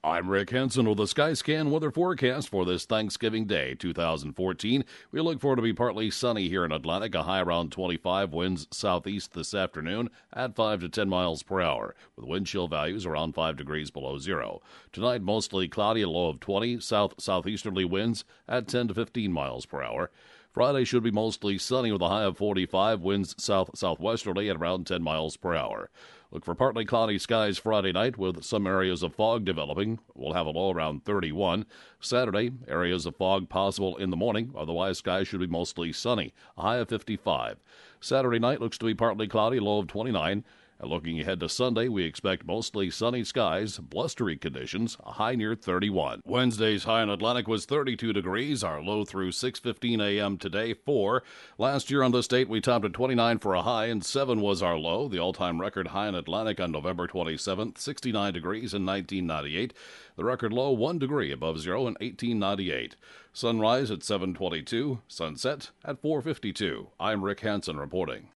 I'm Rick Henson with the Skyscan weather forecast for this Thanksgiving Day, 2014. We look for it to be partly sunny here in Atlantic, a high around 25, winds southeast this afternoon at 5 to 10 miles per hour, with wind chill values around 5 degrees below zero. Tonight, mostly cloudy, a low of 20, southeasterly winds at 10 to 15 miles per hour. Friday should be mostly sunny with a high of 45, winds southwesterly at around 10 miles per hour. Look for partly cloudy skies Friday night with some areas of fog developing. We'll have a low around 31. Saturday, areas of fog possible in the morning. Otherwise, skies should be mostly sunny, a high of 55. Saturday night looks to be partly cloudy, low of 29. And looking ahead to Sunday, we expect mostly sunny skies, blustery conditions, a high near 31. Wednesday's high in Atlantic was 32 degrees, our low through 6:15 a.m. today, 4. Last year on this date, we topped at 29 for a high, and 7 was our low. The all-time record high in Atlantic on November 27th, 69 degrees in 1998. The record low, 1 degree above zero in 1898. Sunrise at 7:22, sunset at 4:52. I'm Rick Hansen reporting.